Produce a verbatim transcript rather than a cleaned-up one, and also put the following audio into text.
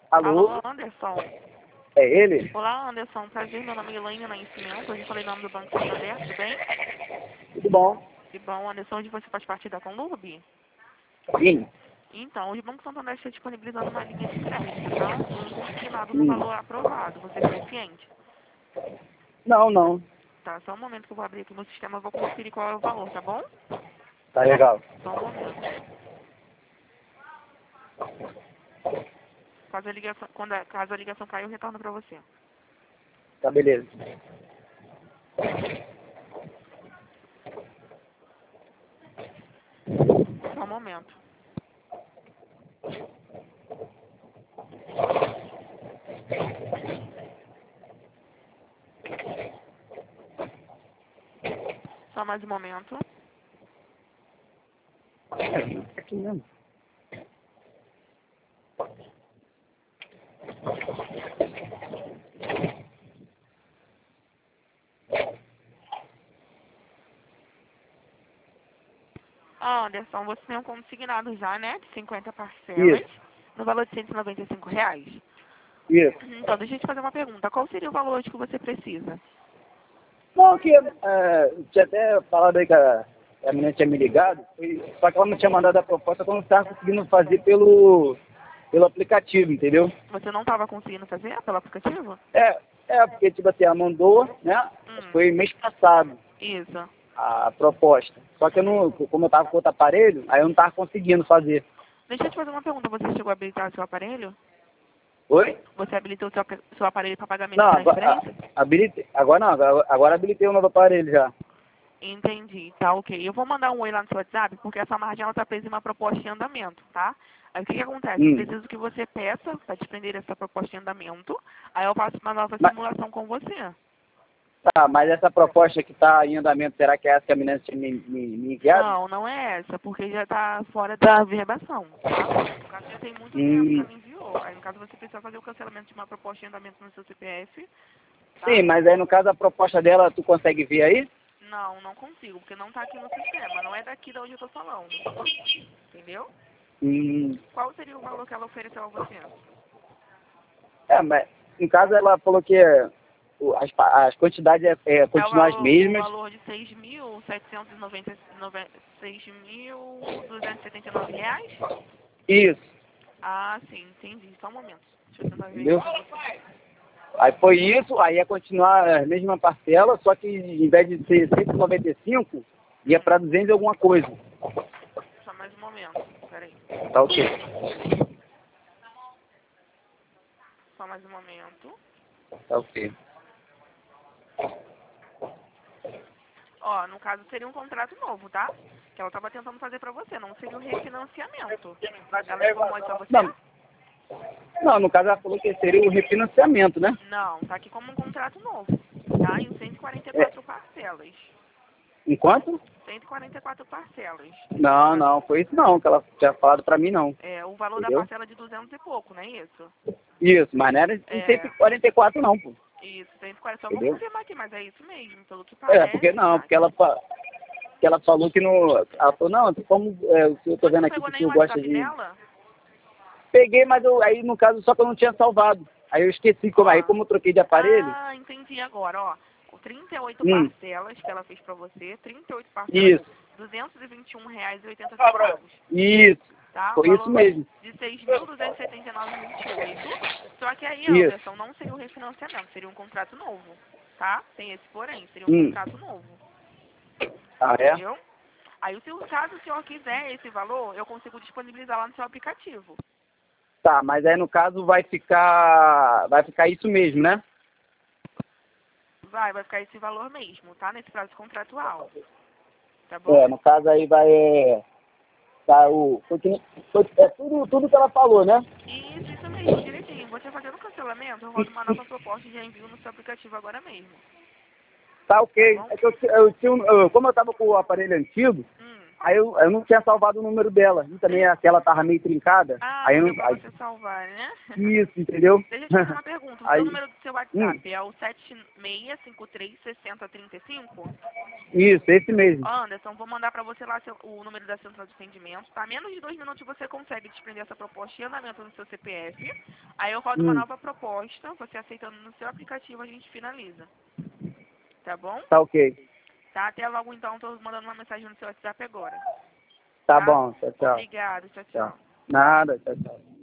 Alô? Alô, Anderson. É ele? Olá, Anderson. Prazer, meu nome é Elaine Nascimento. Hoje eu falei em nome do Banco Santander, tudo bem? Tudo bom? Que bom, Anderson. Hoje você faz parte da Conlurb? Sim. Então, hoje o Banco Santander está disponibilizando uma linha de crédito, tá? Um consignado no Hum. valor aprovado. Você ficou ciente? Não, não. Tá, só um momento que eu vou abrir aqui no sistema e vou conferir qual é o valor, tá bom? Tá legal. Só um momento. Caso a ligação, quando a, caso a ligação cair, eu retorno para você. Tá beleza. Só um momento. Só mais um momento. É aqui mesmo. Ah, Anderson, você tem um consignado já, né? De cinquenta parcelas, Isso. no valor de cento e noventa e cinco reais. Isso. Então, deixa eu te fazer uma pergunta. Qual seria o valor hoje que você precisa? Não, que é, tinha até falado aí que a, a menina tinha me ligado, foi- só que ela não tinha mandado a proposta, que eu não estava conseguindo fazer pelo, pelo aplicativo, entendeu? Você não estava conseguindo fazer pelo aplicativo? É, é, porque tipo assim, ela mandou, né? Acho que Hum, foi mês passado isso. a proposta. Só que eu não, como eu estava com outro aparelho, aí eu não estava conseguindo fazer. Deixa eu te fazer uma pergunta. Você chegou a habilitar seu aparelho? Oi? Você habilitou seu, ap- seu aparelho para pagamento Não, de agora, transferência? a- habilitei, agora não, agora, agora habilitei o novo aparelho já. Entendi, tá ok. Eu vou mandar um oi lá no seu WhatsApp, porque essa margem está presa em uma proposta em andamento, tá? Aí o que, que acontece? Eu Hum. preciso que você peça para desprender essa proposta em andamento, aí eu faço uma nova Mas, simulação com você. tá, mas essa proposta que está em andamento, será que é essa que a menina tinha me, me, me enviado? Não, não é essa, porque já está fora da verbação, tá? No caso, já tem muito tempo que Hum. ela enviou. Aí, no caso, você precisa fazer o cancelamento de uma proposta em andamento no seu C P F, tá? Sim, mas aí no caso a proposta dela, tu consegue ver aí? Não, não consigo, porque não está aqui no sistema. Não é daqui de onde eu estou falando. Entendeu? Hum. Qual seria o valor que ela ofereceu a você? É, mas no caso ela falou que é, o- as, pa- as quantidades é, é, É o continuam as valor, o mesmas. valor de seis mil setecentos e noventa, seis mil duzentos e setenta e nove reais? Isso, Ah, sim, entendi. Só um momento. Deixa eu tentar ver entendeu? isso pra você. Aí foi isso, aí ia continuar a mesma parcela, só que em vez de ser cento e noventa e cinco, ia Hum, para duzentos e alguma coisa. só mais um momento. Peraí. Tá ok. Só mais um momento. Tá ok. Ó, no caso seria um contrato novo, tá? Que ela tava tentando fazer pra você, não seria o refinanciamento. Ela informou isso a você? Não, não, no caso ela falou que seria o refinanciamento, né? Não, tá aqui como um contrato novo, tá? Em cento e quarenta e É, quatro parcelas. enquanto? cento e quarenta e quatro parcelas. Não, não, foi isso não, que ela tinha falado pra mim não. É, o valor da Entendeu? parcela é de duzentos e pouco, não é isso? Isso, mas não era em cento e É, quarenta e quatro não, pô. isso, cento e quarenta. Só vou Entendeu? confirmar aqui, mas é isso mesmo, pelo que É, porque parece, não, tá? porque ela, fa- que ela falou que não. Ela falou, não, como é, o que eu tô Você vendo não aqui pegou que nem o tu gosta WhatsApp de. dela? Peguei, mas eu, aí no caso só que eu não tinha salvado. Aí eu esqueci, como, aí Ó. como eu troquei de aparelho. Ah, entendi agora, ó. Com trinta e oito Hum, parcelas que ela fez pra você, trinta e oito parcelas de isso, duzentos e vinte e um reais e oitenta centavos, isso. tá? O Foi isso valor mesmo. de seis mil duzentos e setenta e nove e vinte e oito. Só que aí, Isso. Anderson, não seria o refinanciamento, seria um contrato novo, tá? Tem esse porém, seria um Hum. contrato novo, Ah, é? entendeu? Aí, se o caso o senhor quiser esse valor, eu consigo disponibilizar lá no seu aplicativo. Tá, mas aí no caso vai ficar. Vai ficar isso mesmo, né? Vai, vai ficar esse valor mesmo, tá? Nesse prazo contratual, tá bom? É, no caso aí vai. É, tá o. Foi, que nem- foi- é tudo, tudo que ela falou, né? Isso, isso mesmo, direitinho. Você fazendo o cancelamento, eu rodo uma nova proposta e já envio no seu aplicativo agora mesmo. Tá Tá ok. bom? É que eu, ti- eu tinha um- eu- como eu tava com o aparelho antigo, Hum. Aí eu, eu não tinha salvado o número dela. E também aquela tava meio trincada. Ah, aí eu não não. deu pra Aí, você salvar, né? isso, entendeu? Deixa eu te fazer uma pergunta. O Aí, seu número do seu WhatsApp hum, é o sete seis cinco três seis zero três cinco? isso, esse mesmo. Ó, Anderson, vou mandar pra você lá seu- o número da central de atendimento. Tá? Menos de dois minutos você consegue desprender essa proposta em andamento no seu C P F. Aí eu rodo uma Hum, nova proposta. Você aceitando no seu aplicativo, a gente finaliza. Tá bom? tá ok. Tá? Até logo então. Tô mandando uma mensagem no seu WhatsApp agora. Tá Tá? bom, tchau, tchau. Obrigada. Tchau, Tchau. tchau. Nada, tchau, tchau.